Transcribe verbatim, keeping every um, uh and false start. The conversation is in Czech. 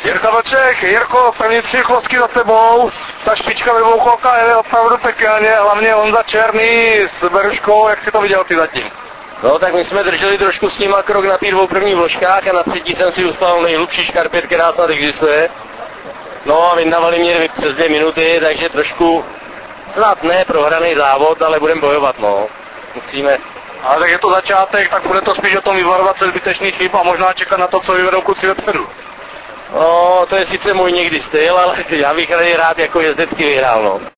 Jirka Vlček, Jirko, první tři klosky za tebou, ta špička vybucholka je opravdu pekelně, hlavně Honza Černý s Beruškou, jak si to viděl ty zatím? No tak my jsme drželi trošku s nima krok na těch dvou prvních vložkách a na třetí jsem si ustal nejhlubší škarpět, která snad existuje. No a vyndavali mě přes dvě minuty, takže trošku snad ne prohraný závod, ale budeme bojovat, no. Musíme. Ale tak je to začátek, tak bude to spíš o tom vyvarovat se zbytečný chyb a možná čekat na to, co vyvedou kluci vepředu. No, to je sice můj někdy styl, ale já bych rád jako jezdecky vyhrál, no.